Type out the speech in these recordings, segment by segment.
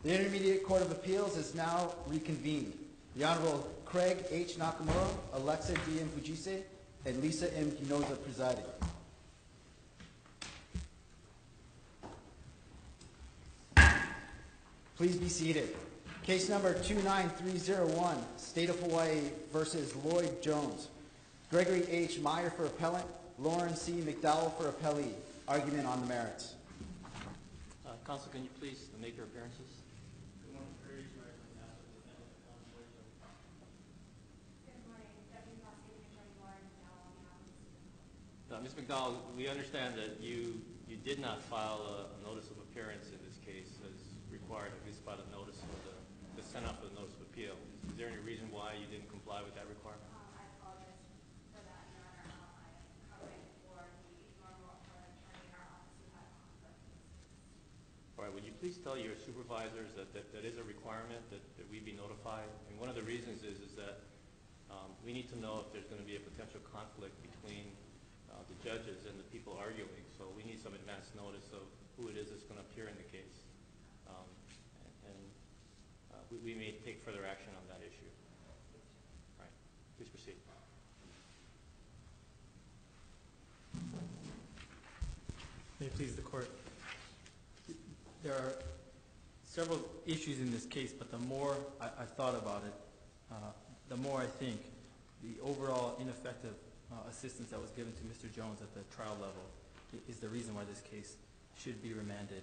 The Intermediate Court of Appeals is now reconvened. The Honorable Craig H. Nakamura, Alexa D. M. Fujise, and Lisa M. Hinoza presiding. Please be seated. Case number 29301, State of Hawaii versus Lloyd Jones. Gregory H. Meyer for appellant, Lauren C. McDowell for appellee. Argument on the merits. Counsel, can you please make your appearances? Good morning, Deputy Prosecuting Attorney Lauren McDowell on behalf of the State. Ms. McDowell, we understand that you did not file a notice of appearance in this case as required, at least by the notice of the sent out for the notice of appeal. Is there any reason why you didn't comply with that requirement? I apologize for that, Your Honor. I am covering for the normal appellate attorney in our office who had a conflict. All right, would you please tell your supervisors that is a requirement that we be notified? And one of the reasons is that we need to know if there's going to be a potential conflict between the judges and the people arguing. So we need some advance notice of who it is that's going to appear in the case. We may take further action on that issue. All right, please proceed. May it please the court. There are several issues in this case, but the more I thought about it, the more I think the overall ineffective assistance that was given to Mr. Jones at the trial level is the reason why this case should be remanded.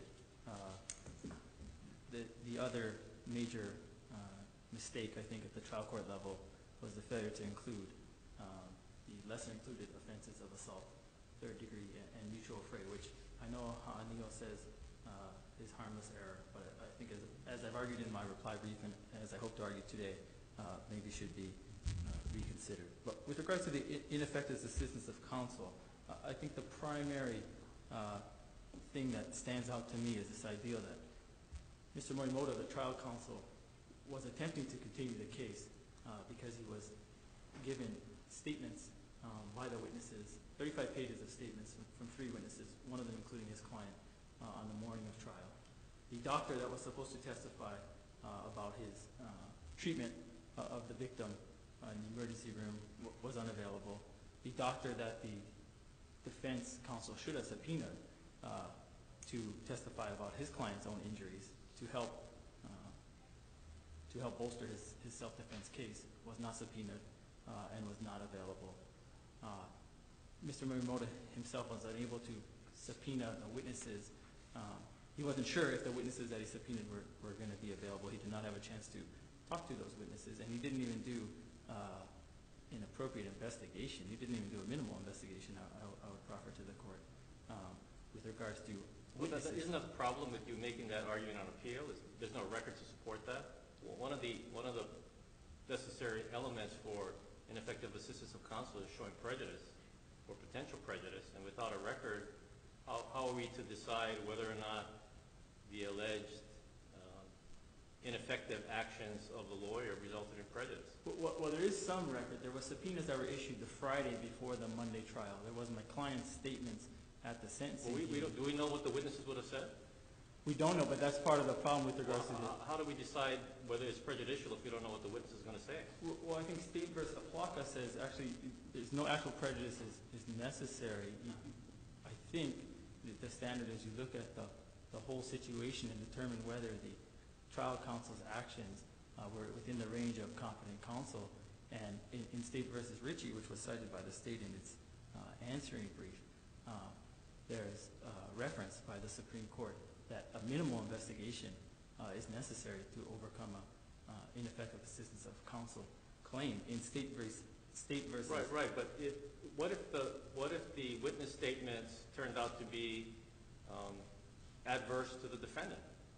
The other major mistake, I think, at the trial court level was the failure to include the lesser included offenses of assault, third degree, and mutual affray, which I know Neil says is harmless error, but I think as I've argued in my reply brief and as I hope to argue today, maybe should be reconsidered. But with regards to the ineffective assistance of counsel, I think the primary thing that stands out to me is this idea that Mr. Morimoto, the trial counsel, was attempting to continue the case because he was given statements by the witnesses, 35 pages of statements from 3 witnesses, one of them including his client, on the morning of trial. The doctor that was supposed to testify about his treatment of the victim in the emergency room was unavailable. The doctor that the defense counsel should have subpoenaed to testify about his client's own injuries to help bolster his self-defense case was not subpoenaed and was not available. Mr. Morimoto himself was unable to subpoena the witnesses. He wasn't sure if the witnesses that he subpoenaed were going to be available. He did not have a chance to talk to those witnesses, and he didn't even do an appropriate investigation. He didn't even do a minimal investigation, I would proffer to the court, with regards to witnesses. Isn't that the problem with you making that argument on appeal? There's no record to support that? Well, one of the necessary elements for ineffective assistance of counsel is showing prejudice or potential prejudice, and without a record, how are we to decide whether or not the alleged ineffective actions of the lawyer resulted in prejudice? Well, there is some record. There were subpoenas that were issued the Friday before the Monday trial. There was my client's statements at the sentencing hearing. Do we know what the witnesses would have said? We don't know, but that's part of the problem with regards to How do we decide whether it's prejudicial if we don't know what the witness is going to say? Well, I think State v. Aplaka says actually there's no actual prejudice is necessary. I think the standard is you look at the whole situation and determine whether the trial counsel's actions were within the range of competent counsel. And in State v. Ritchie, which was cited by the state in its answering brief, there's reference by the Supreme Court that a minimal investigation is necessary to overcome an ineffective assistance of counsel claim in State v. Right. But what if the witness statements turned out to be adverse to the defendant?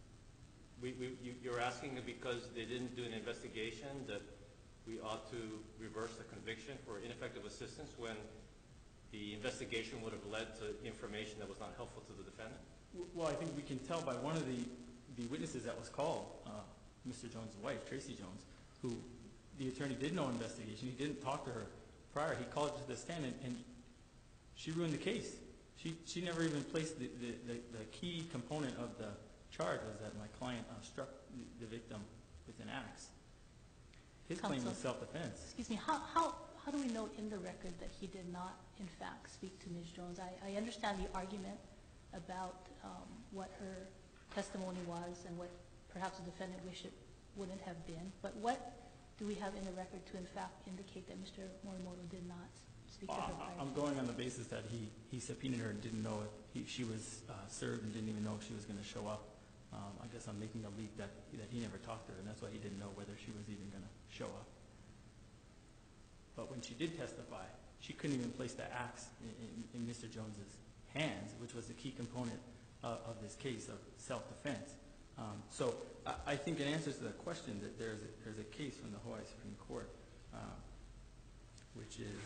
You're asking because they didn't do an investigation that we ought to reverse the conviction for ineffective assistance when the investigation would have led to information that was not helpful to the defendant? Well, I think we can tell by one of the witnesses that was called, Mr. Jones' wife, Tracy Jones, who the attorney did no investigation. He didn't talk to her prior. He called her to the stand, and she ruined the case. She never even placed the key component of the charge was that my client struck the victim with an axe. His claim was Counsel. self-defense. Excuse me, how do we know in the record that he did not, in fact, speak to Ms. Jones? I understand the argument about what her testimony was and what perhaps the defendant wished it wouldn't have been, but what do we have in the record to, in fact, indicate that Mr. Morimoto did not speak to her prior? I'm going on the basis that he subpoenaed her and didn't know if she was served and didn't even know if she was going to show up. I guess I'm making a leap that he never talked to her, and that's why he didn't know whether she was even going to show up. But when she did testify, she couldn't even place the axe in Mr. Jones's hands, which was a key component of this case of self-defense. So I think in answer to the question that there's a case from the Hawaii Supreme Court, which is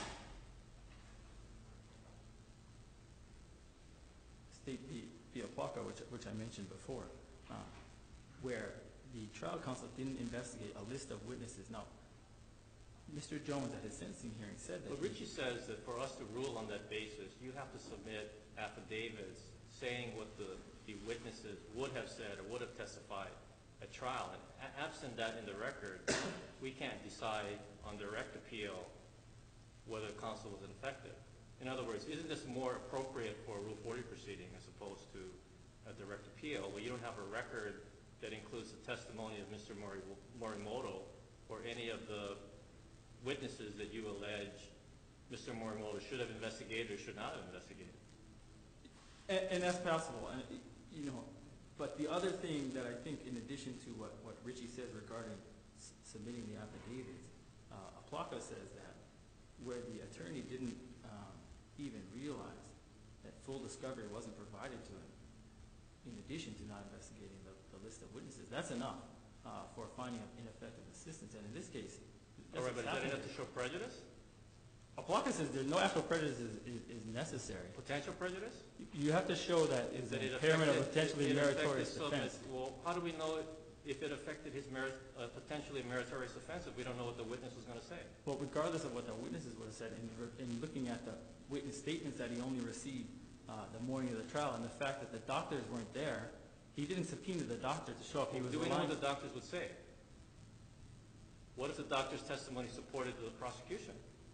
State v. Opaka, which I mentioned before, where the trial counsel didn't investigate a list of witnesses. Now, Mr. Jones at his sentencing hearing said that. But Richie says that for us to rule on that basis, you have to submit affidavits saying what the witnesses would have said or would have testified at trial. And absent that in the record, we can't decide on direct appeal whether counsel was ineffective. In other words, isn't this more appropriate for a Rule 40 proceeding as opposed to a direct appeal where you don't have a record that includes the testimony of Mr. Morimoto or any of the witnesses that you allege Mr. Morimoto should have investigated or should not have investigated? And that's possible. And, but the other thing that I think, in addition to what Richie says regarding submitting the affidavits, Opaka says that where the attorney didn't even realize that full discovery wasn't provided to him, in addition to not investigating the list of witnesses, that's enough for finding of ineffective assistance. And in this case, All right, but is that enough to show prejudice? Opaka says there's no actual prejudice is necessary. Potential prejudice? You have to show that it's an impairment of potentially meritorious offense. Well, how do we know if it affected his potentially meritorious offense if we don't know what the witness was going to say? Well, regardless of what the witnesses would have said, in looking at the witness statements that he only received the morning of the trial and the fact that the doctors weren't there, he didn't subpoena the doctor to show up. Do we know what the doctors would say? What if the doctor's testimony supported the prosecution?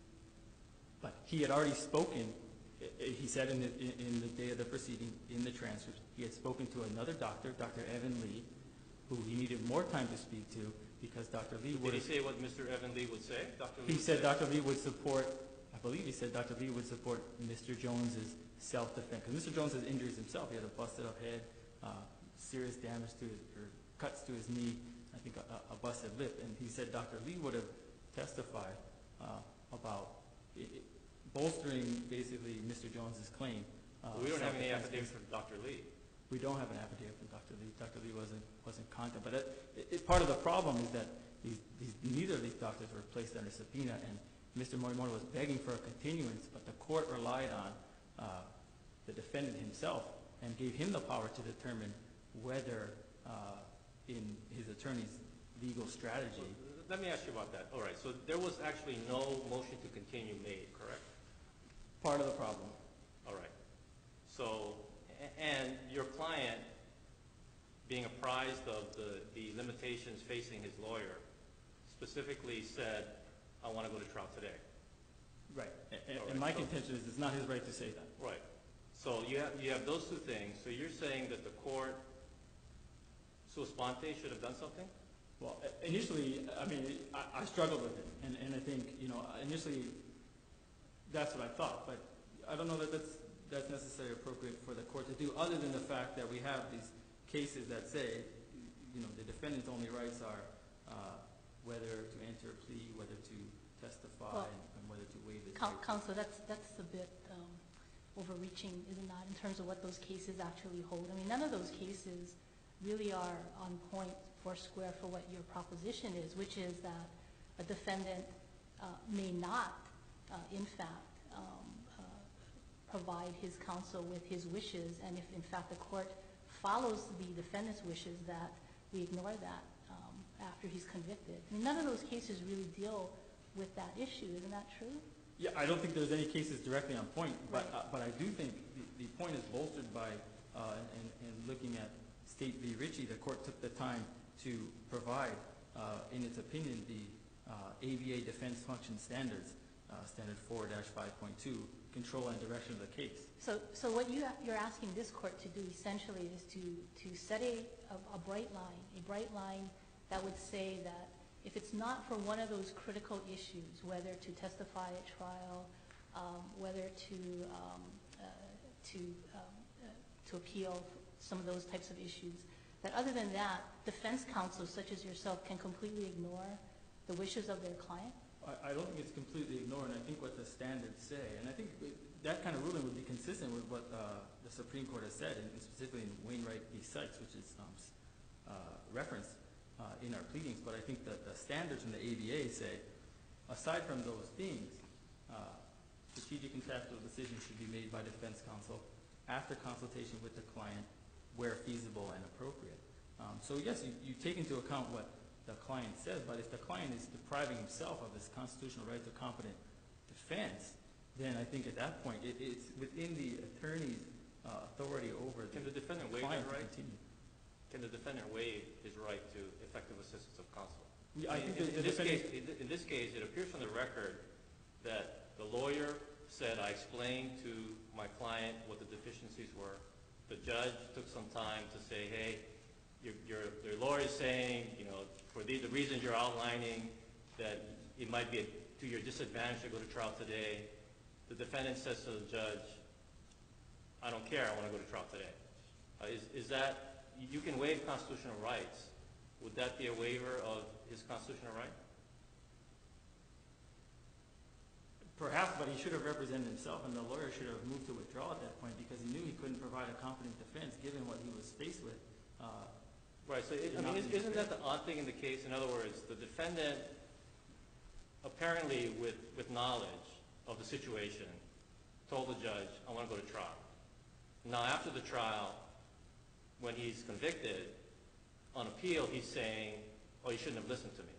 But he had already spoken. He said in the day of the proceeding, in the transcript, he had spoken to another doctor, Dr. Evan Lee, who he needed more time to speak to because Dr. Lee would. Did he say what Mr. Evan Lee would say? He said Dr. Lee would support. I believe he said Dr. Lee would support Mr. Jones's self-defense because Mr. Jones has injuries himself. He had a busted up head, serious damage to or cuts to his knee. I think a busted lip, and he said Dr. Lee would have testified about bolstering basically Mr. Jones's claim. We don't have any affidavit from Dr. Lee. We don't have an affidavit from Dr. Lee. Dr. Lee wasn't contacted. But part of the problem is that neither of these doctors were placed under subpoena, and Mr. Morimoto was begging for a continuance, but the court relied on the defendant himself and gave him the power to determine whether in his attorney's legal strategy. Let me ask you about that. All right, so there was actually no motion to continue made, correct? Part of the problem. All right. So, and your client, being apprised of the limitations facing his lawyer, specifically said, I want to go to trial today. Right. And my contention is it's not his right to say that. Right. So you have those two things. So you're saying that the court, sua sponte, should have done something? Well, initially, I mean, I struggled with it, and I think, initially, that's what I thought. But I don't know that that's necessarily appropriate for the court to do, other than the fact that we have these cases that say, the defendant's only rights are whether to enter a plea, whether to testify, and whether to waive his right. Counsel, that's a bit overreaching, is it not, in terms of what those cases actually hold? I mean, none of those cases really are on point or square for what your proposition is, which is that a defendant may not, in fact, provide his counsel with his wishes, and if, in fact, the court follows the defendant's wishes, that we ignore that after he's convicted. I mean, none of those cases really deal with that issue. Isn't that true? Yeah, I don't think there's any cases directly on point, but Right. but I do think the point is bolstered by and looking at State v. Ritchie, the court took the time to provide, in its opinion, the ABA Defense Function Standards, Standard 4-5.2, control and direction of the case. So what you're asking this court to do essentially is to set a bright line that would say that if it's not for one of those critical issues, whether to testify at trial, whether to appeal some of those types of issues, that other than that, defense counsels such as yourself can completely ignore the wishes of their client? I don't think it's completely ignored, and I think what the standards say, and I think that kind of ruling would be consistent with what the Supreme Court has said, and specifically in Wainwright v. Sykes, which is referenced in our pleadings. But I think that the standards from the ABA say, aside from those things, strategic and tactical decisions should be made by defense counsel after consultation with the client where feasible and appropriate. So yes, you take into account what the client says, but if the client is depriving himself of his constitutional right to competent defense, then I think at that point it's within the attorney's authority over the Can the defendant waive client that right? to continue. Can the defendant waive his right to effective assistance of counsel? I think in this case, it appears from the record that the lawyer said, I explained to my client what the deficiencies were. The judge took some time to say, hey, your lawyer is saying, for the reasons you're outlining, that it might be to your disadvantage to go to trial today. The defendant says to the judge, I don't care, I want to go to trial today. Is that, you can waive constitutional rights. Would that be a waiver of his constitutional right? Perhaps, but he should have represented himself, and the lawyer should have moved to withdraw at that point because he knew he couldn't provide a competent defense given what he was faced with. Right, so isn't that the odd thing in the case? In other words, the defendant, apparently with knowledge of the situation, told the judge, I want to go to trial. Now after the trial, when he's convicted, on appeal he's saying, oh, you shouldn't have listened to me.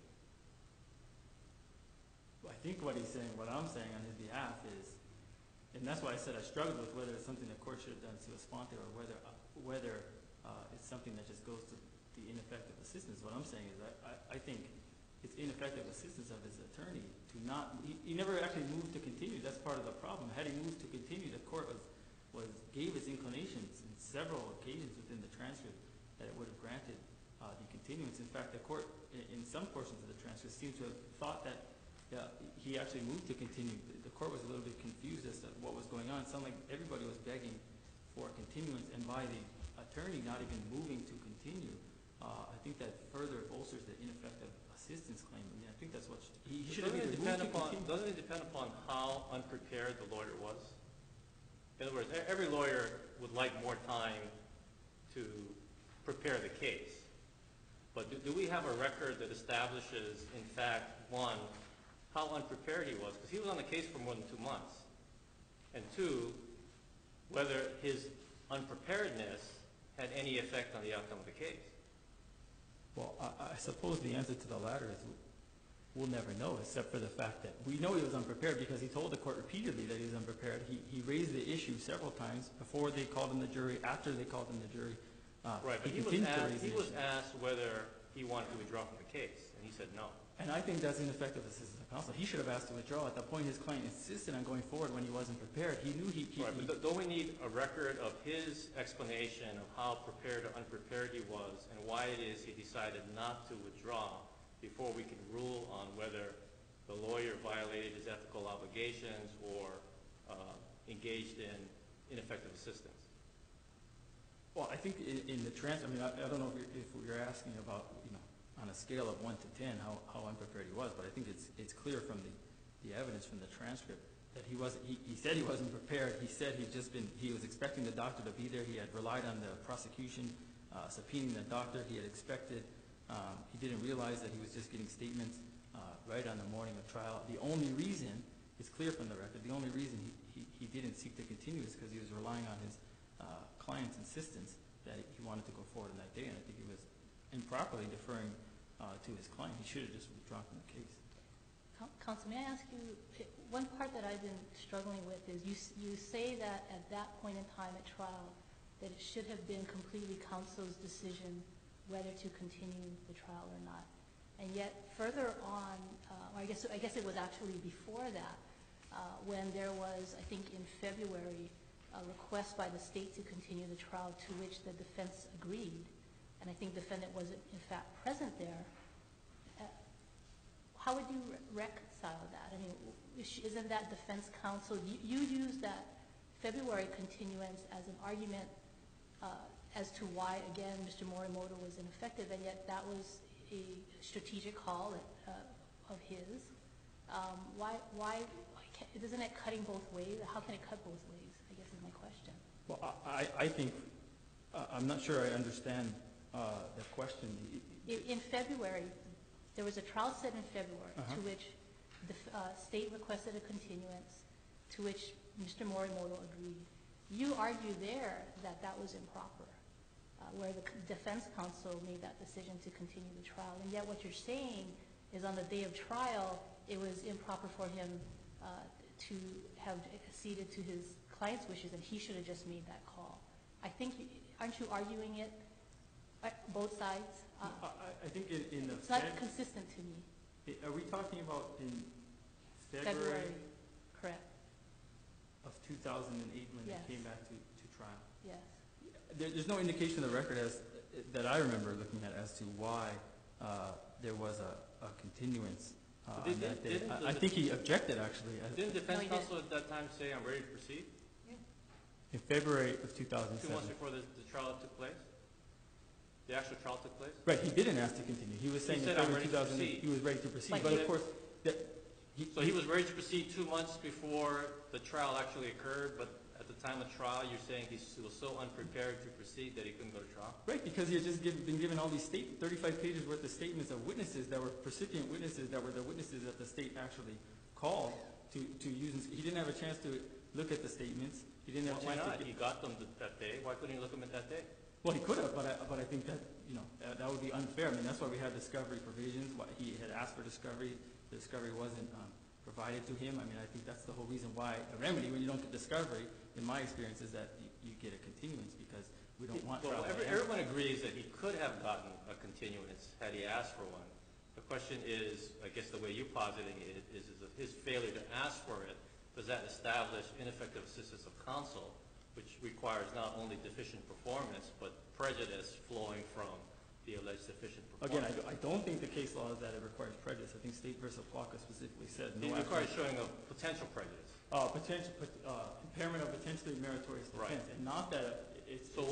I think what he's saying, what I'm saying on his behalf is, and that's why I said I struggled with whether it's something the court should have done sua sponte or whether it's something that just goes to the ineffective assistance. What I'm saying is I think it's ineffective assistance of his attorney to not, he never actually moved to continue. That's part of the problem. Had he moved to continue, the court gave his inclinations in several occasions within the transcript that it would have granted the continuance. In fact, the court, in some portions of the transcript, seems to have thought that he actually moved to continue. The court was a little bit confused as to what was going on. It sounded like everybody was begging for continuance, and by the attorney not even moving to continue, I think that further bolsters the ineffective assistance claim. I mean, I think that's what he should have either moved to continue. Doesn't it depend upon how unprepared the lawyer was? In other words, every lawyer would like more time to prepare the case. But do we have a record that establishes, in fact, one, how unprepared he was? Because he was on the case for more than 2 months. And two, whether his unpreparedness had any effect on the outcome of the case. Well, I suppose the answer to the latter is we'll never know, except for the fact that we know he was unprepared because he told the court repeatedly that he was unprepared. He raised the issue several times before they called him the jury, after they called him the jury. Right, but he was asked whether he wanted to withdraw from the case, and he said no. And I think that's ineffective assistance of counsel. He should have asked to withdraw. At the point his client insisted on going forward when he wasn't prepared. He knew Right, but don't we need a record of his explanation of how prepared or unprepared he was and why it is he decided not to withdraw before we can rule on whether the lawyer violated his ethical obligations or engaged in ineffective assistance? Well, I think in the transcript, I mean, I don't know if you're asking about, on a scale of 1 to 10, how unprepared he was, but I think it's clear from the evidence from the transcript that he wasn't. He said he wasn't prepared. He said he was expecting the doctor to be there. He had relied on the prosecution subpoenaing the doctor. He had expected. He didn't realize that he was just getting statements right on the morning of trial. The only reason, it's clear from the record, the only reason he didn't seek to continue is because he was relying on his client's insistence that he wanted to go forward on that day, and I think he was improperly deferring to his client. He should have just withdrawn from the case. Counsel, may I ask you, one part that I've been struggling with is you say that at that point in time at trial, that it should have been completely counsel's decision whether to continue the trial or not. And yet further on, or I guess it was actually before that, when there was, I think in February, a request by the state to continue the trial to which the defense agreed, and I think the defendant was in fact present there. How would you reconcile that? I mean, isn't that defense counsel, you used that February continuance as an argument as to why, again, Mr. Morimoto was ineffective, and yet that was a strategic call of his. Isn't it cutting both ways? How can it cut both ways, I guess is my question. Well, I think, I'm not sure I understand the question. In February, there was a trial set in February to which the state requested a continuance, to which Mr. Morimoto agreed. You argue there that that was improper, where the defense counsel made that decision to continue the trial, and yet what you're saying is on the day of trial, it was improper for him to have acceded to his client's wishes, and he should have just made that call. I think, aren't you arguing it, both sides? I think in the... It's not consistent to me. Are we talking about in February? February, correct. Of 2008 when Yes. they came back to trial? Yes. There's no indication in the record that I remember looking at as to why there was a continuance. I think he objected, actually. Didn't defense he counsel at that time say, I'm ready to proceed? In February of 2007. 2 months before the trial took place? The actual trial took place? Right, he didn't ask to continue. He was saying He in said, "I'm February ready to 2008 he was ready to proceed. But But of course, So he was ready to proceed 2 months before the trial actually occurred, but at the time of trial, you're saying he was so unprepared to proceed that he couldn't go to trial? right, because he had just been given all these 35 pages worth of statements of witnesses that were recipient witnesses that were the witnesses that the state actually called to use. He didn't have a chance to look at the statements. He didn't have a Why chance not? to He got them that day. Why couldn't he look them at that day? Well, he could have, but I think that that would be unfair. I mean, that's why we have discovery provisions. He had asked for discovery. The discovery wasn't provided to him. I mean, I think that's the whole reason why a remedy when you don't get discovery, in my experience, is that you get a continuance because we don't want trial. Everyone agrees that he could have gotten a continuance had he asked for one. The question is, I guess the way you're positing it is his failure to ask for it, does that establish ineffective assistance of counsel, which requires not only deficient performance, but prejudice flowing from the alleged deficient performance? Again, I don't think the case law is that it requires prejudice. I think State v. Plaka specifically said It requires showing of potential prejudice. Impairment of potentially meritorious defense, Right. and not that it's. So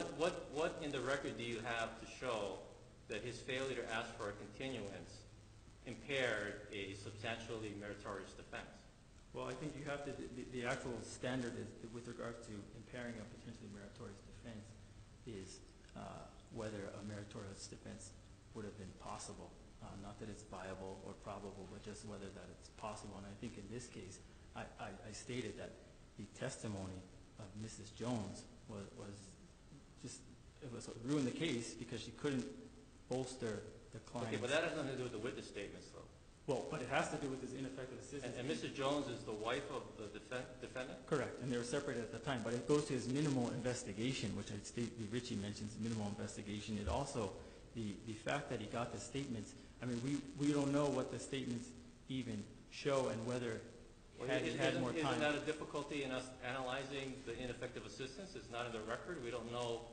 what in the record do you have to show that his failure to ask for a continuance impaired a substantially meritorious defense? Well, I think you have to. The actual standard is with regard to impairing a potentially meritorious defense is whether a meritorious defense would have been possible. Not that it's viable or probable, but just whether that it's possible. And I think in this case, I stated that the testimony of Mrs. Jones was just ruined the case because she couldn't bolster the client. Okay, but that has nothing to do with the witness statements, though. Well, but it has to do with his ineffective assistance. And Mrs. Jones is the wife of the defendant? Correct, and they were separated at the time. But it goes to his minimal investigation, which Richie mentions, minimal investigation. It also, the fact that he got the statements, I mean, we don't know what the statements even show and whether had he had more time. Isn't that a difficulty in us analyzing the ineffective assistance? It's not in the record. We don't know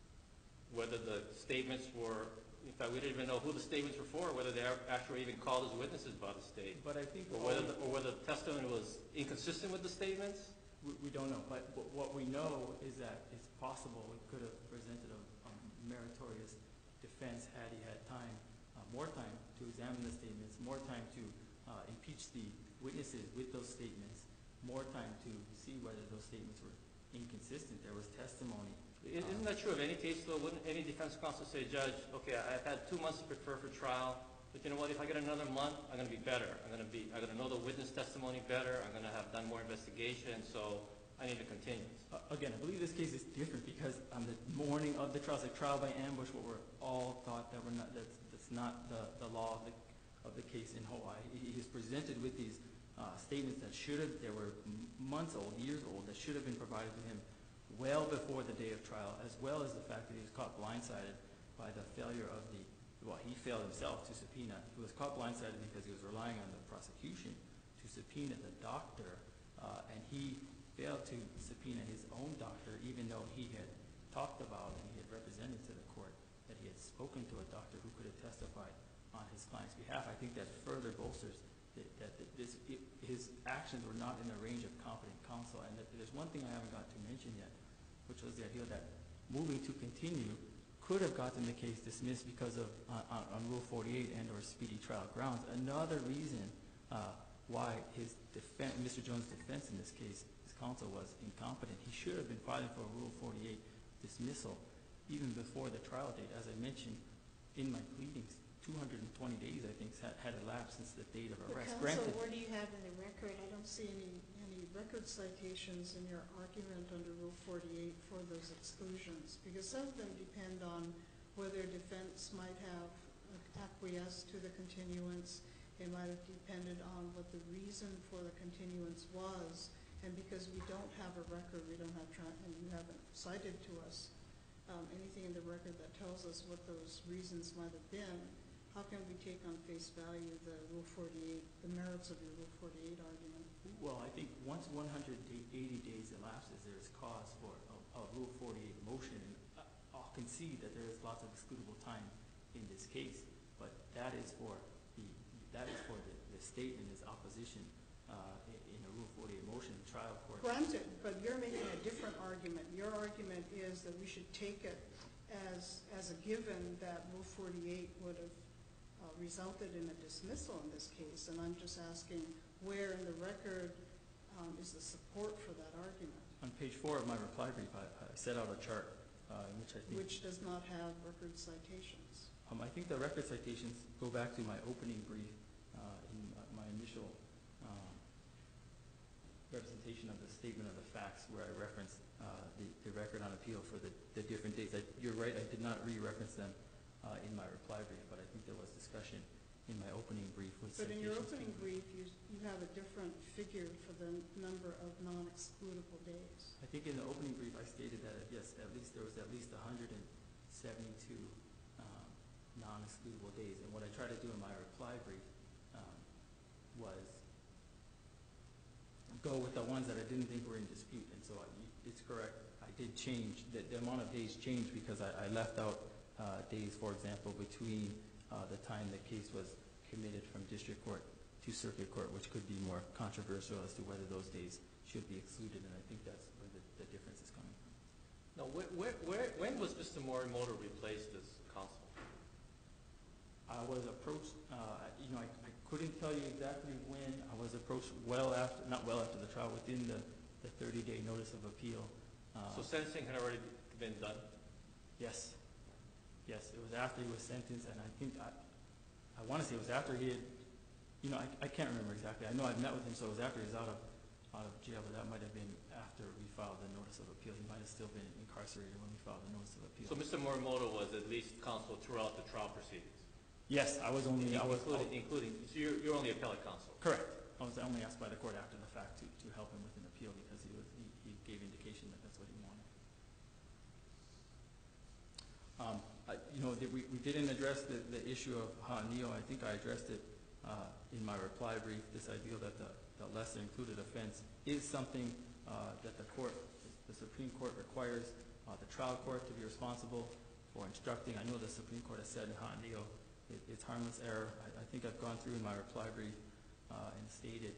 whether the statements were, in fact, we didn't even know who the statements were for, whether they actually even called as witnesses by the state. But I think or whether the testimony was inconsistent with the statements. We don't know. But what we know is that it's possible it could have presented a meritorious defense had he had time, more time to examine the statements, more time to impeach the witnesses with those statements, more time to see whether those statements were inconsistent. There was testimony. Isn't that true of any case, though? Wouldn't any defense counsel say, Judge, okay, I've had 2 months to prepare for trial, but you know what? If I get another month, I'm going to be better. I'm going to know the witness testimony better. I'm going to have done more investigation, so I need to continue. Again, I believe this case is different because on the morning of the trial, it's a trial by ambush, what we're all thought that that's not the law of the case in Hawaii. He is presented with these statements that should have, they were months old, years old, that should have been provided to him well before the day of trial, as well as the fact that he was caught blindsided by the failure of he failed himself to subpoena. He was caught blindsided because he was relying on the prosecution to subpoena the doctor, and he failed to subpoena his own doctor, even though he had talked about and he had represented to the court that he had spoken to a doctor who could have testified on his client's behalf. I think that further bolsters that his actions were not in the range of competent counsel. And that there's one thing I haven't got to mention yet, which was the idea that moving to continue could have gotten the case dismissed because of on Rule 48 and or speedy trial grounds. Another reason why Mr. Jones' defense in this case, his counsel was incompetent. He should have been filing for a Rule 48 dismissal even before the trial date. As I mentioned in my pleadings, 220 days, I think, had elapsed since the date of arrest. But counsel, where do you have in the record? I don't see any record citations in your argument under Rule 48 for those exclusions, because some of them depend on whether defense might have acquiesced to the continuance. It might have depended on what the reason for the continuance was. And because we don't have a record, we don't have, and you haven't cited to us anything in the record that tells us what those reasons might have been, how can we take on face value the Rule 48, the merits of your Rule 48 argument? Well, I think once 180 days elapses, there is cause for a Rule 48 motion. And I'll concede that there is lots of excludable time in this case, but that is for the state and its opposition in a Rule 48 motion in trial court. Granted, but you're making a different argument. Your argument is that we should take it as a given that Rule 48 would have resulted in a dismissal in this case, and I'm just asking where in the record is the support for that argument? On page 4 of my reply brief, I set out a chart which does not have record citations. I think the record citations go back to my opening brief in my initial representation of the statement of the facts, where I referenced the record on appeal for the different dates. You're right, I did not re-reference them in my reply brief, but I think there was discussion in my opening brief with citations. But in your opening brief, you have a different figure for the number of non-excludable days. I think in the opening brief I stated that, yes, there was at least 172 non-excludable days. And what I tried to do in my reply brief was go with the ones that I didn't think were in dispute. And so it's correct, I did change, the amount of days changed because I left out days, for example, between the time the case was committed from district court to circuit court, which could be more controversial as to whether those days should be excluded, and I think that's where the difference is coming from. Now, when was Mr. Morimoto replaced as counsel? I was approached, I couldn't tell you exactly when. I was approached not well after the trial, within the 30-day notice of appeal. So sentencing had already been done? Yes. Yes, it was after he was sentenced, and I think, I want to say it was after he had, I can't remember exactly. I know I met with him, so it was after he was out of jail, but that might have been after we filed the notice of appeal. He might have still been incarcerated when we filed the notice of appeal. So Mr. Morimoto was at least counsel throughout the trial proceedings? Yes, I was only, including, so you're only appellate counsel? Correct. I was only asked by the court after the fact to help him with an appeal because he gave indication that that's what he wanted. We didn't address the issue of Ha'anio. I think I addressed it in my reply brief, this idea that the lesser included offense is something that the Supreme Court requires the trial court to be responsible for instructing. I know the Supreme Court has said in Ha'anio it's harmless error. I think I've gone through in my reply brief and stated,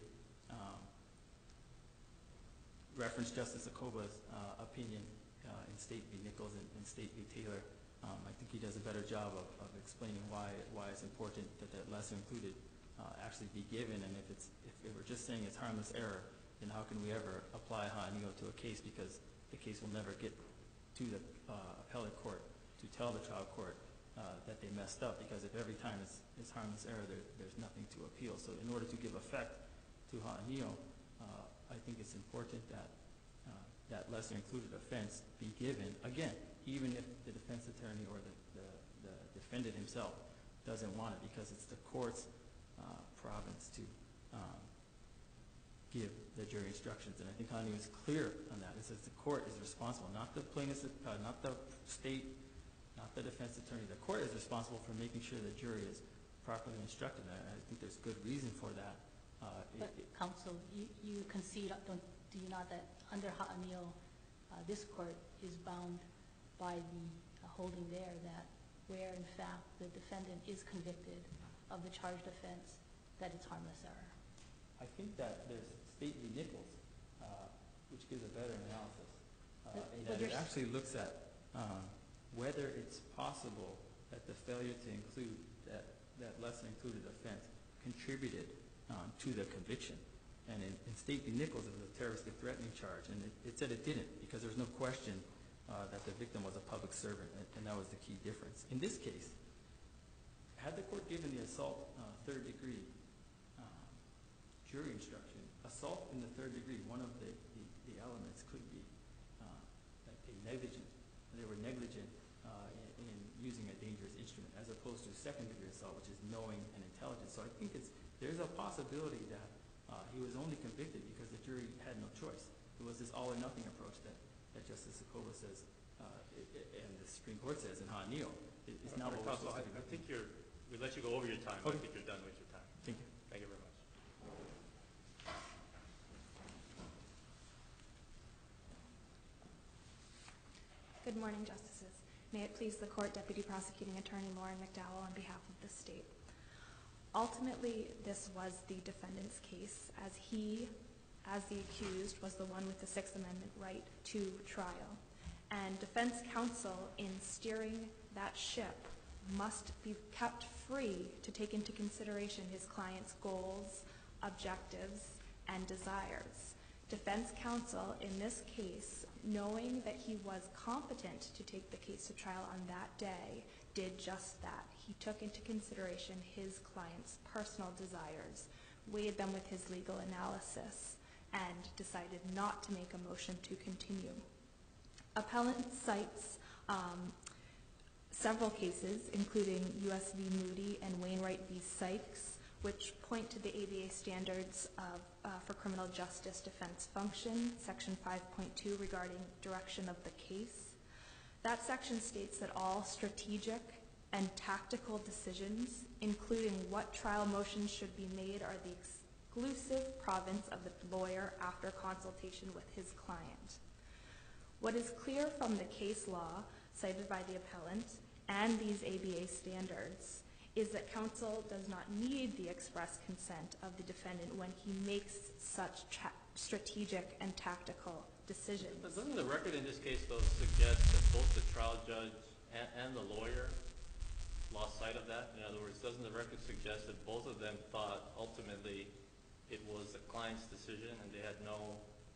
referenced Justice Acoba's opinion in State v. Nichols and State v. Taylor. I think he does a better job of explaining why it's important that that lesser included actually be given. And if we're just saying it's harmless error, then how can we ever apply Ha'anio to a case, because the case will never get to the appellate court to tell the trial court that they messed up, because if every time it's harmless error, there's nothing to appeal. So in order to give effect to Ha'anio, I think it's important that that lesser included offense be given, again, even if the defense attorney or the defendant himself doesn't want it, because it's the court's province to give the jury instructions. And I think Hanio is clear on that. It says the court is responsible, not the plaintiff, not the state, not the defense attorney. The court is responsible for making sure the jury is properly instructed. I think there's good reason for that. But counsel, you concede, do you not, that under Hanio, this court is bound by the holding there that where in fact the defendant is convicted of the charged offense, that it's harmless error? I think that there's State v. Nichols, which gives a better analysis. In that it actually looks at whether it's possible that the failure to include that lesser included offense contributed to the conviction. And in State v. Nichols, it was a terroristic threatening charge, and it said it didn't because there was no question that the victim was a public servant, and that was the key difference. In this case, had the court given the assault third degree jury instruction, assault in the third degree, one of the elements could be they were negligent in using a dangerous instrument, as opposed to second degree assault, which is knowing and intelligence. So I think there's a possibility that he was only convicted because the jury had no choice. It was this all or nothing approach that Justice Sokoba says, and the Supreme Court says in Hanio. It's not what we're supposed to do. I think we let you go over your time. Okay. I think you're done with your time. Thank you. Thank you very much. Good morning, Justices. May it please the Court, Deputy Prosecuting Attorney Lauren McDowell on behalf of the state. Ultimately, this was the defendant's case, as he, as the accused, was the one with the Sixth Amendment right to trial. And defense counsel, in steering that ship, must be kept free to take into consideration his client's goals, objectives, and desires. Defense counsel, in this case, knowing that he was competent to take the case to trial on that day, did just that. He took into consideration his client's personal desires, weighed them with his legal analysis, and decided not to make a motion to continue. Appellant cites several cases, including U.S. v. Moody and Wainwright v. Sykes, which point to the ABA standards for criminal justice defense function, Section 5.2, regarding direction of the case. That section states that all strategic and tactical decisions, including what trial motions should be made, are the exclusive province of the lawyer after consultation with his client. What is clear from the case law cited by the appellant and these ABA standards is that counsel does not need the express consent of the defendant when he makes such strategic and tactical decisions. But doesn't the record in this case, though, suggest that both the trial judge and the lawyer lost sight of that? In other words, doesn't the record suggest that both of them thought ultimately it was the client's decision and they had no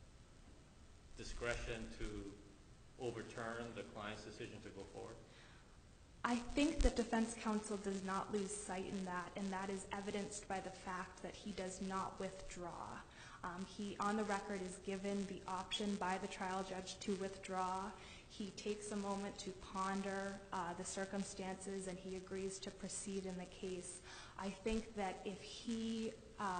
discretion to overturn the client's decision to go forward? I think that defense counsel does not lose sight in that, and that is evidenced by the fact that he does not withdraw. He, on the record, is given the option by the trial judge to withdraw. He takes a moment to ponder the circumstances, and he agrees to proceed in the case. I think that if he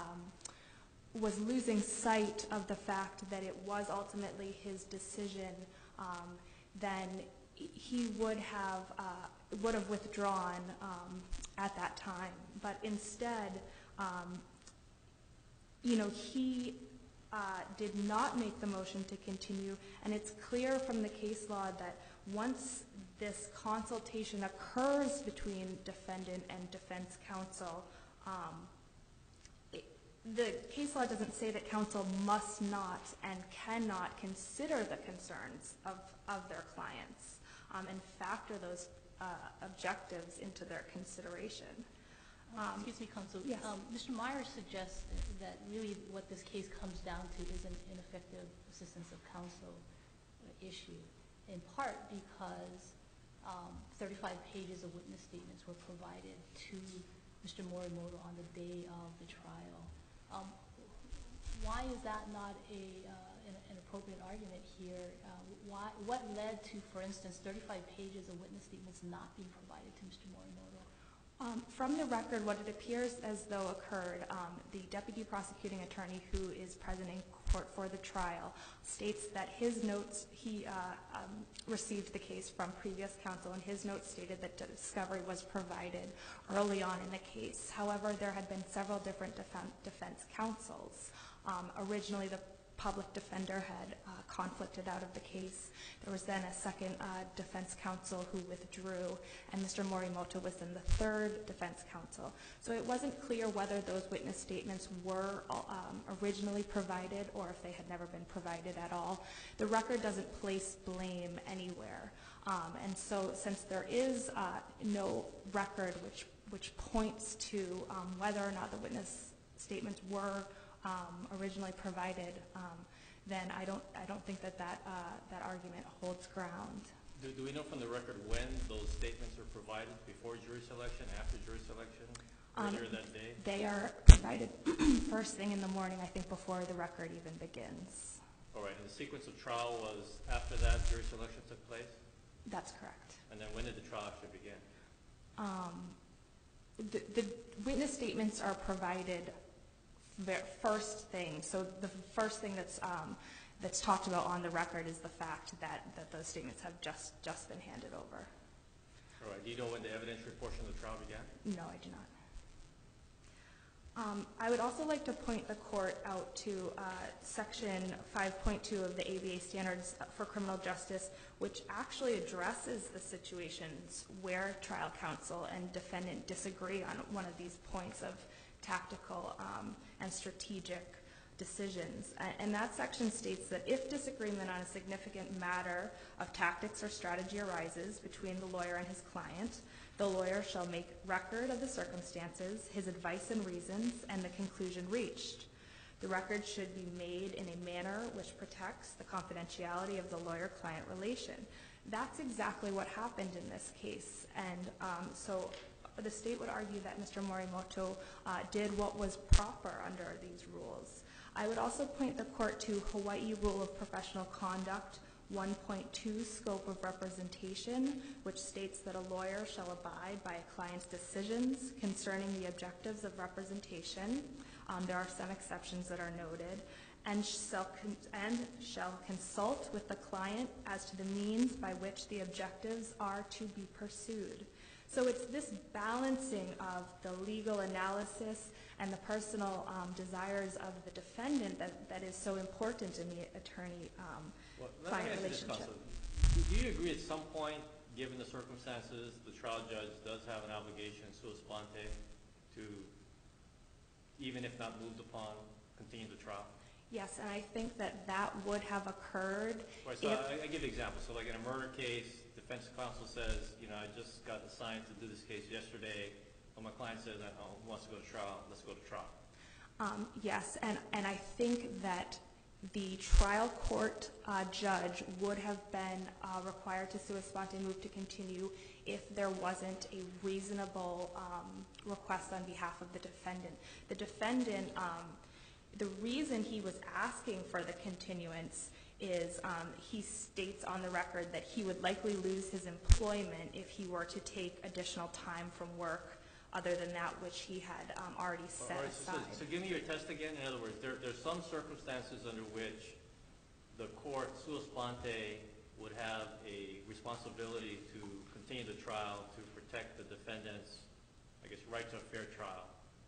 was losing sight of the fact that it was ultimately his decision, then he would have withdrawn at that time. But instead, he did not make the motion to continue, and it's clear from the case law that once this consultation occurs between defendant and defense counsel, the case law doesn't say that counsel must not and cannot consider the concerns of their clients and factor those objectives into their consideration. Excuse me, counsel. Yes. Mr. Myers suggests that really what this case comes down to is an ineffective assistance of counsel issue, in part because 35 pages of witness statements were provided to Mr. Morimoto on the day of the trial. Why is that not an appropriate argument here? What led to, for instance, 35 pages of witness statements not being provided to Mr. Morimoto? From the record, what it appears as though occurred, the deputy prosecuting attorney who is present in court for the trial states that his notes, he received the case from previous counsel, and his notes stated that discovery was provided early on in the case. However, there had been several different defense counsels. Originally, the public defender had conflicted out of the case. There was then a second defense counsel who withdrew, and Mr. Morimoto was then the third defense counsel. So it wasn't clear whether those witness statements were originally provided or if they had never been provided at all. The record doesn't place blame anywhere. And so since there is no record which points to whether or not the witness statements were originally provided, then I don't think that argument holds ground. Do we know from the record when those statements are provided? Before jury selection, after jury selection, earlier that day? They are provided first thing in the morning, I think, before the record even begins. All right, and the sequence of trial was after that jury selection took place? That's correct. And then when did the trial actually begin? The witness statements are provided first thing. So the first thing that's talked about on the record is the fact that those statements have just been handed over. All right. Do you know when the evidentiary portion of the trial began? No, I do not. I would also like to point the court out to Section 5.2 of the ABA Standards for Criminal Justice, which actually addresses the situations where trial counsel and defendant disagree on one of these points of tactical and strategic decisions. And that section states that if disagreement on a significant matter of tactics or strategy arises between the lawyer and his client, the lawyer shall make record of the circumstances, his advice and reasons, and the conclusion reached. The record should be made in a manner which protects the confidentiality of the lawyer-client relation. That's exactly what happened in this case. And so the state would argue that Mr. Morimoto did what was proper under these rules. I would also point the court to Hawaii Rule of Professional Conduct 1.2, Scope of Representation, which states that a lawyer shall abide by a client's decisions concerning the objectives of representation. There are some exceptions that are noted, and shall consult with the client as to the means by which the objectives are to be pursued. So it's this balancing of the legal analysis and the personal desires of the defendant that is so important in the attorney-client relationship. Do you agree at some point, given the circumstances, the trial judge does have an obligation, sua sponte, to, even if not moved upon, continue the trial? Yes, and I think that would have occurred. Right, so I give you an example. So like in a murder case, defense counsel says, I just got assigned to do this case yesterday, but my client says, wants to go to trial, let's go to trial. Yes, and I think that the trial court judge would have been required to sua sponte move to continue if there wasn't a reasonable request on behalf of the defendant. The defendant, the reason he was asking for the continuance is he states on the record that he would likely lose his employment if he were to take additional time from work other than that which he had already set aside. So give me your test again. In other words, there's some circumstances under which the court, sua sponte, would have a responsibility to continue the trial to protect the defendant's, right to a fair trial.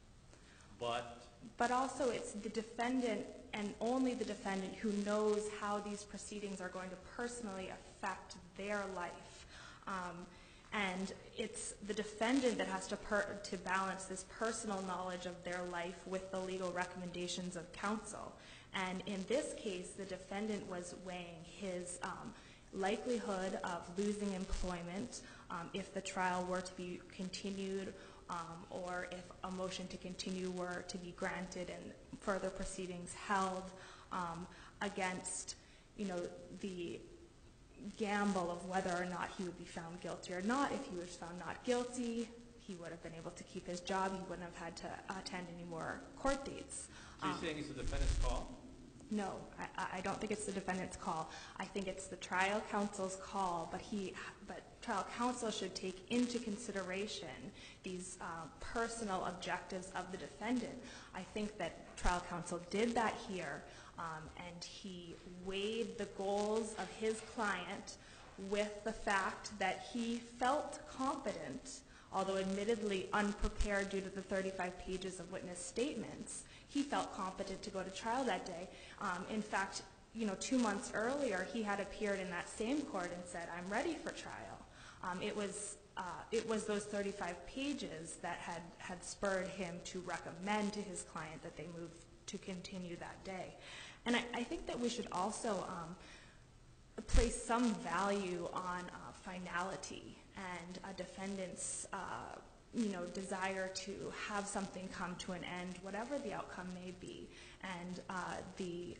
But also it's the defendant and only the defendant who knows how these proceedings are going to personally affect their life. And it's the defendant that has to balance this personal knowledge of their life with the legal recommendations of counsel. And in this case, the defendant was weighing his likelihood of losing employment if the trial were to be continued or if a motion to continue were to be granted and further proceedings held against, the gamble of whether or not he would be found guilty or not. If he was found not guilty, he would have been able to keep his job. He wouldn't have had to attend any more court dates. So you're saying it's the defendant's call? No, I don't think it's the defendant's call. I think it's the trial counsel's call, but trial counsel should take into consideration these personal objectives of the defendant. I think that trial counsel did that here, and he weighed the goals of his client with the fact that he felt competent, although admittedly unprepared due to the 35 pages of witness statements. He felt competent to go to trial that day. In fact, 2 months earlier, he had appeared in that same court and said, "I'm ready for trial." It was those 35 pages that had spurred him to recommend to his client that they move to continue that day. And I think that we should also place some value on finality and a defendant's desire to have something come to an end, whatever the outcome may be, and the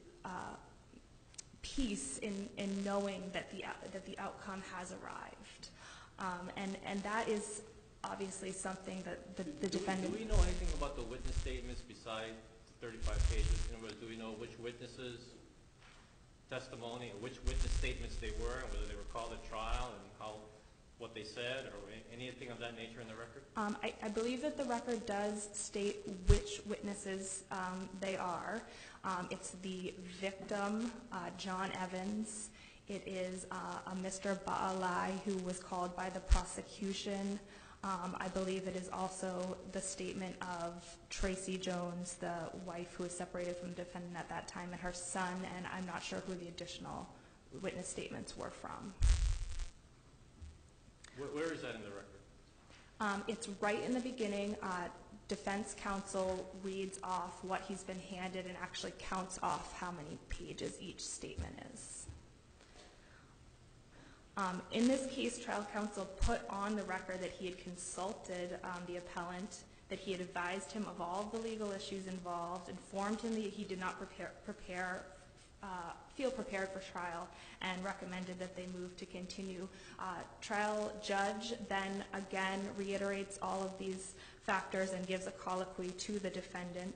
peace in knowing that the outcome has arrived. And that is obviously something that the defendant... Do we know anything about the witness statements besides the 35 pages? In other words, do we know which witnesses' testimony or which witness statements they were, and whether they were called at trial, and what they said, or anything of that nature in the record? I believe that the record does state which witnesses they are. It's the victim, John Evans. It is a Mr. Baalai, who was called by the prosecution. I believe it is also the statement of Tracy Jones, the wife who was separated from the defendant at that time, and her son, and I'm not sure who the additional witness statements were from. Where is that in the record? It's right in the beginning. Defense counsel reads off what he's been handed and actually counts off how many pages each statement is. In this case, trial counsel put on the record that he had consulted the appellant, that he had advised him of all the legal issues involved, informed him that he did not feel prepared for trial, and recommended that they move to continue. Trial judge then again reiterates all of these factors and gives a colloquy to the defendant.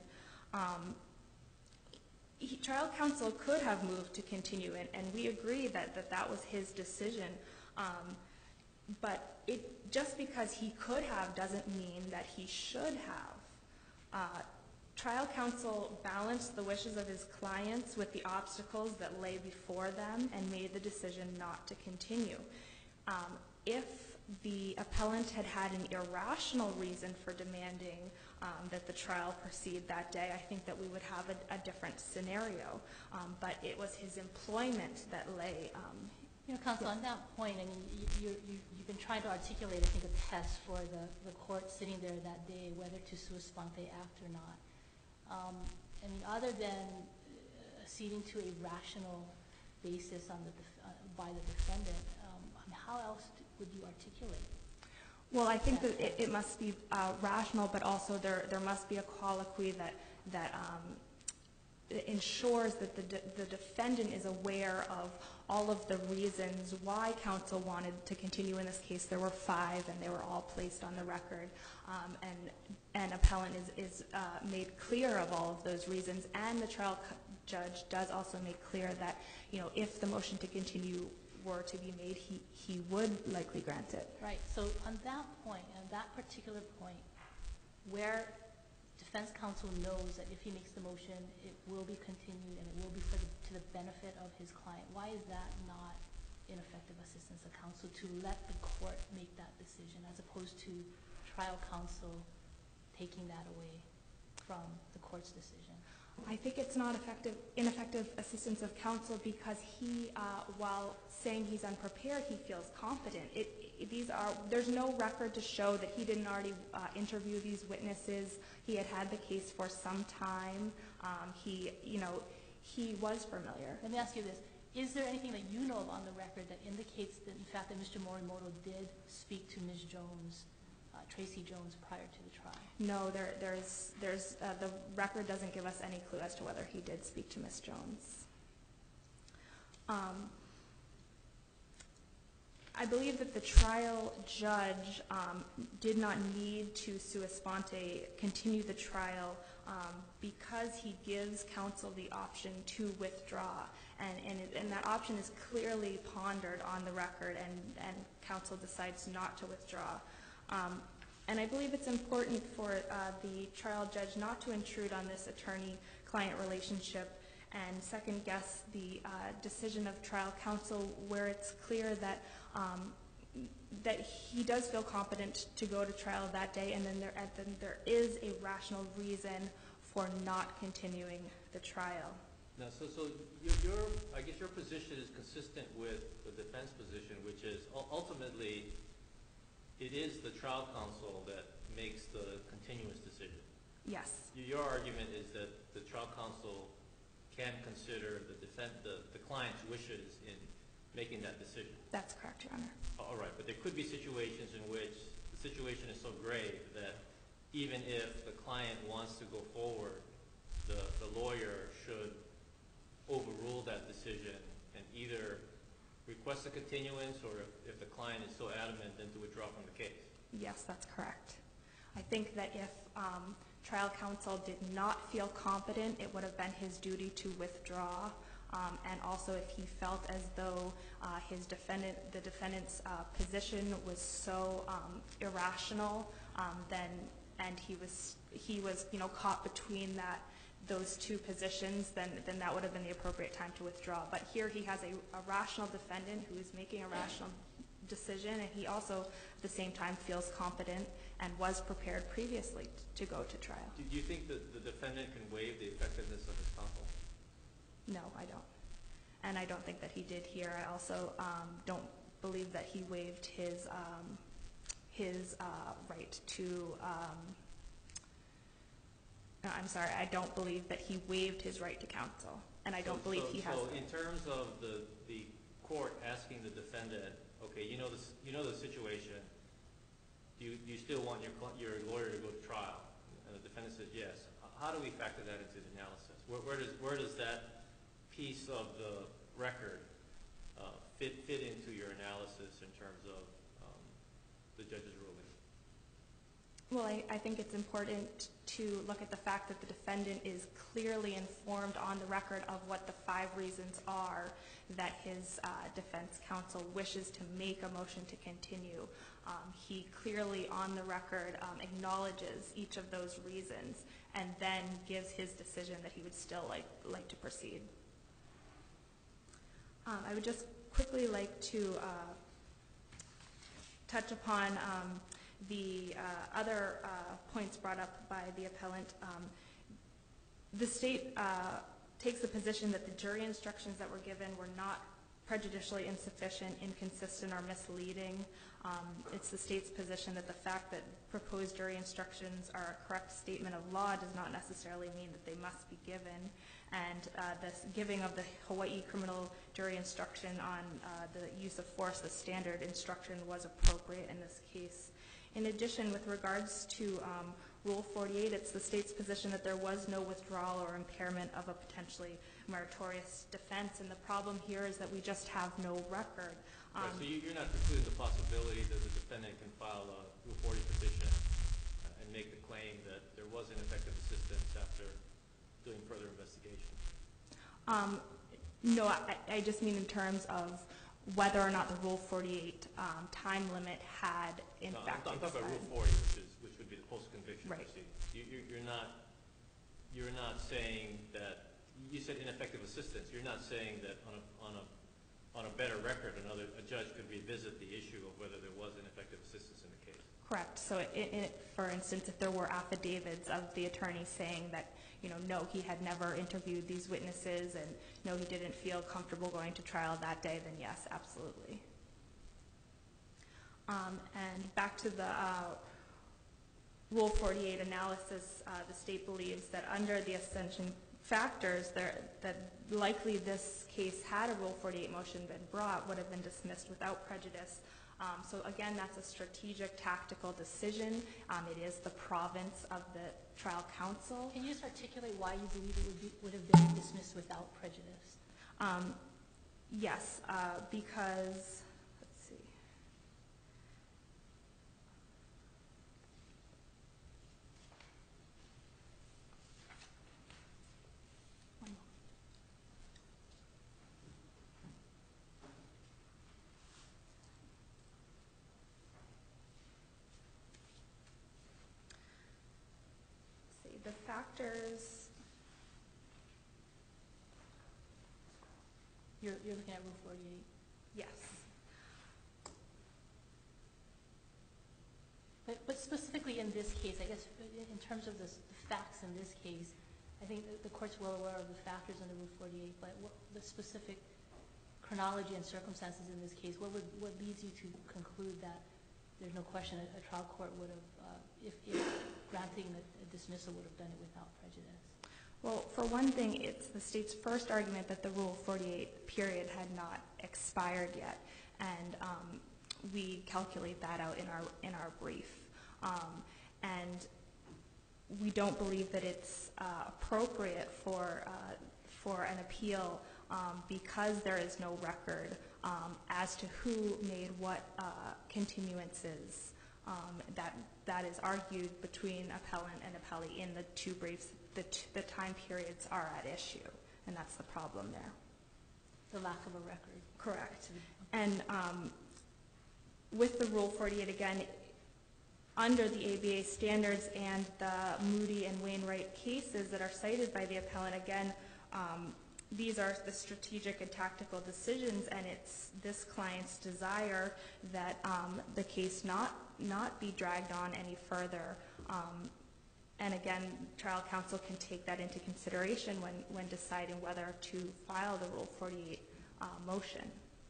Trial counsel could have moved to continue, and we agree that that was his decision. But just because he could have doesn't mean that he should have. Trial counsel balanced the wishes of his clients with the obstacles that lay before them and made the decision not to continue. If the appellant had had an irrational reason for demanding that the trial proceed that day, I think that we would have a different scenario. But it was his employment that lay... Counsel, on that point, I mean, you've been trying to articulate, I think, a test for the court sitting there that day, whether to sua sponte act or not. I mean, other than acceding to a rational basis by the defendant, how else would you articulate? Well, I think that it must be rational, but also there must be a colloquy that ensures that the defendant is aware of all of the reasons why counsel wanted to continue. In this case, there were 5, and they were all placed on the record. And appellant is made clear of all of those reasons, and the trial judge does also make clear that, if the motion to continue were to be made, he would likely grant it. Right. So on that point, on that particular point, where defense counsel knows that if he makes the motion, it will be continued and it will be to the benefit of his client, why is that not ineffective assistance of counsel to let the court make that decision as opposed to trial counsel taking that away from the court's decision? I think it's not ineffective assistance of counsel because he, while saying he's unprepared, he feels confident. There's no record to show that he didn't already interview these witnesses. He had the case for some time. He was familiar. Let me ask you this. Is there anything that you know of on the record that indicates that, in fact, that Mr. Morimoto did speak to Ms. Jones, Tracy Jones, prior to the trial? No, the record doesn't give us any clue as to whether he did speak to Ms. I believe that the trial judge did not need to sua sponte continue the trial because he gives counsel the option to withdraw. And that option is clearly pondered on the record, and counsel decides not to withdraw. And I believe it's important for the trial judge not to intrude on this attorney-client relationship and second-guess the decision of trial counsel, where it's clear that that he does feel competent to go to trial that day, and then there is a rational reason for not continuing the trial. Now, so I guess your position is consistent with the defense position, which is ultimately it is the trial counsel that makes the continuous decision. Yes. Your argument is that the trial counsel can consider the client's wishes in making that decision. That's correct, Your Honor. All right, but there could be situations in which the situation is so grave that even if the client wants to go forward, the lawyer should overrule that decision and either request a continuance or if the client is so adamant, then to withdraw from the case. Yes, that's correct. I think that if trial counsel did not feel competent, it would have been his duty to withdraw. And also if he felt as though the defendant's position was so irrational, and he was caught between those two positions, then that would have been the appropriate time to withdraw. But here he has a rational defendant who is making a rational decision, and he also at the same time feels competent and was prepared previously to go to trial. Do you think that the defendant can waive the effectiveness of his counsel? No, I don't. And I don't think that he did here. I also don't believe that he waived his right to I'm sorry, I don't believe that he waived his right to counsel, and I don't believe he has. So in terms of the court asking the defendant, okay, you know the situation, do you still want your lawyer to go to trial? And the defendant says yes. How do we factor that into the analysis? Where does that piece of the record fit into your analysis in terms of the judge's ruling? Well, I think it's important to look at the fact that the defendant is clearly informed on the record of what the 5 reasons are that his defense counsel wishes to make a motion to continue. He clearly on the record acknowledges each of those reasons and then gives his decision that he would still like to proceed. I would just quickly like to touch upon the other points brought up by the appellant. The state takes the position that the jury instructions that were given were not prejudicially insufficient, inconsistent, or misleading. It's the state's position that the fact that proposed jury instructions are a correct statement of law does not necessarily mean that they must be given. And the giving of the Hawaii criminal jury instruction on the use of force, the standard instruction, was appropriate in this case. In addition, with regards to Rule 48, it's the state's position that there was no withdrawal or impairment of a potentially meritorious defense, and the problem here is that we just have no record. Right, so you're not precluding the possibility that the defendant can file a Rule 40 petition and make the claim that there was ineffective assistance after doing further investigation? No, I just mean in terms of whether or not the Rule 48 time limit had in fact I'm talking about Rule 40, which would be the post-conviction proceedings. You're not saying that, you said ineffective assistance, you're not saying that on a better record a judge could revisit the issue of whether there was ineffective assistance in the case? Correct. So for instance, if there were affidavits of the attorney saying that, no, he had never interviewed these witnesses and no, he didn't feel comfortable going to trial that day, then yes, absolutely. And back to the Rule 48 analysis, the state believes that under the ascension factors, that likely this case, had a Rule 48 motion been brought, would have been dismissed without prejudice. So again, that's a strategic, tactical decision. It is the province of the trial counsel. Can you just articulate why you believe it would have been dismissed without prejudice? Yes, because, let's see. the factors, You're looking at Rule 48. yes. But specifically in this case, I guess in terms of the facts in this case, I think the court's well aware of the factors under Rule 48, but what the specific chronology and circumstances in this case, what leads you to conclude that there's no question a trial court would have, if granting a dismissal, would have done it without prejudice? Well, for one thing, it's the state's first argument that the Rule 48 period had not expired yet, and we calculate that out in our brief. And we don't believe that it's appropriate for an appeal because there is no record as to who made what continuances. That is argued between appellant and appellee in the two briefs. The time periods are at issue, and that's the problem there. The lack of a record. Correct. And with the Rule 48, again, under the ABA standards and the Moody and Wainwright cases that are cited by the appellant, again, these are the strategic and tactical decisions, and it's this client's desire that the case not be dragged on any further. And again, trial counsel can take that into consideration when deciding whether to file the Rule 48 motion.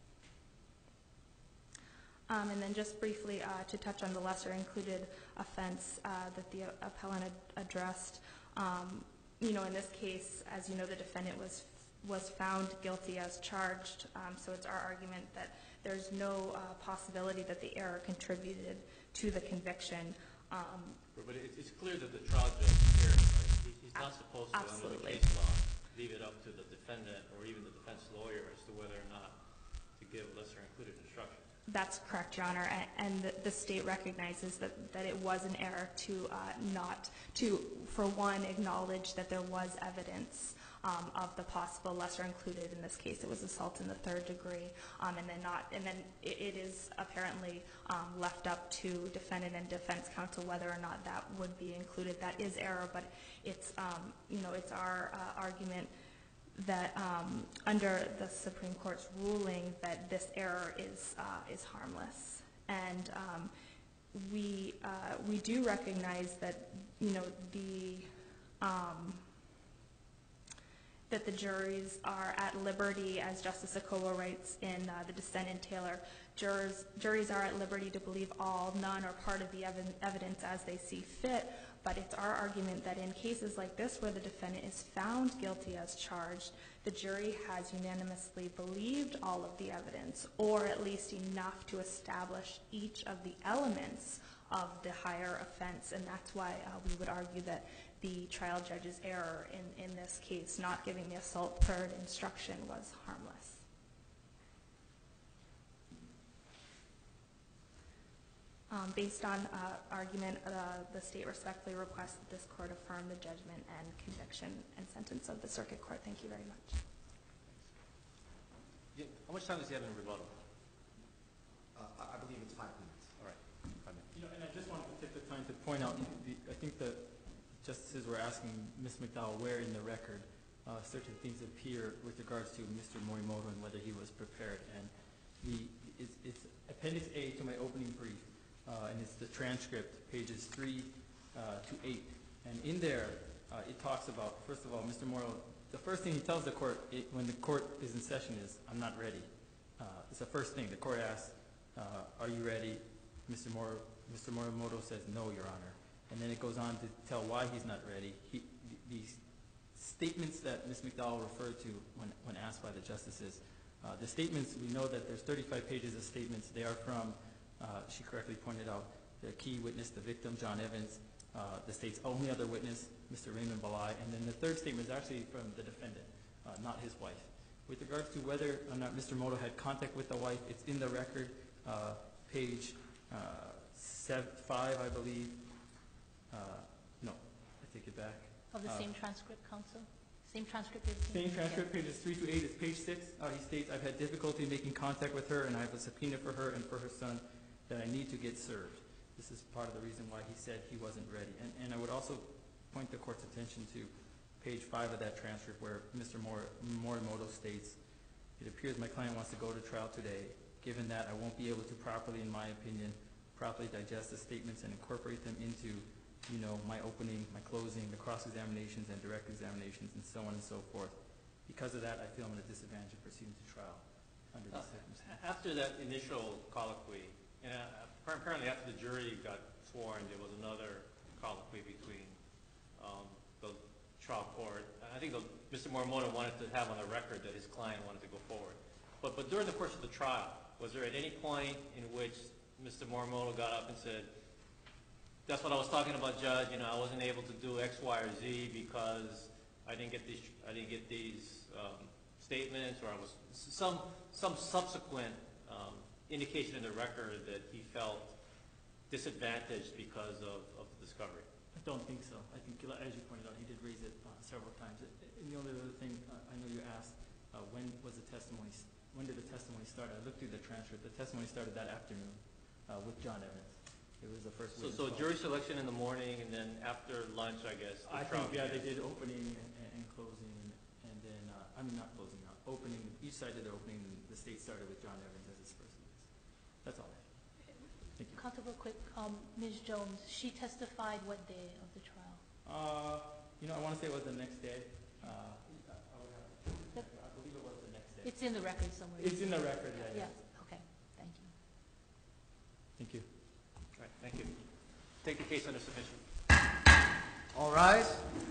And then just briefly to touch on the lesser included offense that the appellant addressed. In this case, as you know, the defendant was found guilty as charged. So it's our argument that there's no possibility that the error contributed to the conviction. But it's clear that the trial judge erred, right? He's not supposed to, under the case law, leave it up to the defendant or even the defense lawyer as to whether or not to give lesser included instruction. That's correct, Your Honor, and the state recognizes that it was an error to for one, acknowledge that there was evidence of the possible lesser included. In this case, it was assault in the third degree, and then it is apparently left up to defendant and defense counsel whether or not that would be included. That is error, but it's it's our argument that under the Supreme Court's ruling that this error is harmless, and we do recognize that that the juries are at liberty, as Justice Acola writes in the dissent in Taylor. Juries are at liberty to believe all, none, or part of the evidence as they see fit. But it's our argument that in cases like this where the defendant is found guilty as charged, the jury has unanimously believed all of the evidence, or at least enough to establish each of the elements of the higher offense. And that's why we would argue that the trial judge's error in this case, not giving the assault third instruction, was harmless. Based on argument, the state respectfully requests that this court affirm the judgment and conviction and sentence of the circuit court. Thank you very much. How much time does he have in rebuttal? I believe it's 5 minutes. All right, 5 minutes. And I just wanted to take the time to point out, I think the justices were asking Ms. McDowell where in the record certain things appear with regards to Mr. Morimoto and whether he was prepared. And it's Appendix A to my opening brief, and it's the transcript, pages 3 to 8. And in there, it talks about, first of all, Mr. Morimoto, the first thing he tells the court when the court is in session is, "I'm not ready." It's the first thing. The court asks, "Are you ready?" Mr. Morimoto says, "No, Your Honor." And then it goes on to tell why he's not ready. These statements that Ms. McDowell referred to when asked by the justices, the statements, we know that there's 35 pages of statements. They are from, she correctly pointed out, the key witness, the victim, John Evans, the state's only other witness, Mr. Raymond Balai, and then the third statement is actually from the defendant, not his wife. With regards to whether or not Mr. Morimoto had contact with the wife, it's in the record, page 5, I believe. No, I take it back. Of the same transcript, counsel? Same transcript? Same transcript, pages 3 to 8 is page 6. He states, "I've had difficulty making contact with her, and I have a subpoena for her and for her son that I need to get served." This is part of the reason why he said he wasn't ready. And I would also point the court's attention to page 5 of that transcript where Mr. Morimoto states, "It appears my client wants to go to trial today. Given that, I won't be able to properly, in my opinion, properly digest the statements and incorporate them into, my opening, my closing, the cross-examinations and direct examinations, and so on and so forth. Because of that, I feel I'm at a disadvantage of proceeding to trial under these circumstances." After that initial colloquy, and apparently after the jury got sworn, there was another colloquy between the trial court. I think Mr. Morimoto wanted to have on the record that his client wanted to go forward. But during the course of the trial, was there at any point in which Mr. Morimoto got up and said, "That's what I was talking about, Judge. I wasn't able to do X, Y, or Z because I didn't get these statements," or I was some subsequent indication in the record that he felt disadvantaged because of the discovery? I don't think so. I think, as you pointed out, he did raise it several times. And the only other thing, I know you asked, when did the testimony start? I looked through the transcript. The testimony started that afternoon with John Evans. It was the first witness. So jury selection in the morning, and then after lunch, I guess, the trial began. They did opening and closing, and then, not closing, opening. Each side did the opening, and the state started with John Evans as his first witness. That's all. Thank you. Counsel, real quick, Ms. Jones, she testified what day of the trial? I want to say it was the next day. I believe it was the next day. It's in the record somewhere. It's in the record, yeah. Okay, thank you. Thank you. All right, thank you. Take the case under submission. All rise.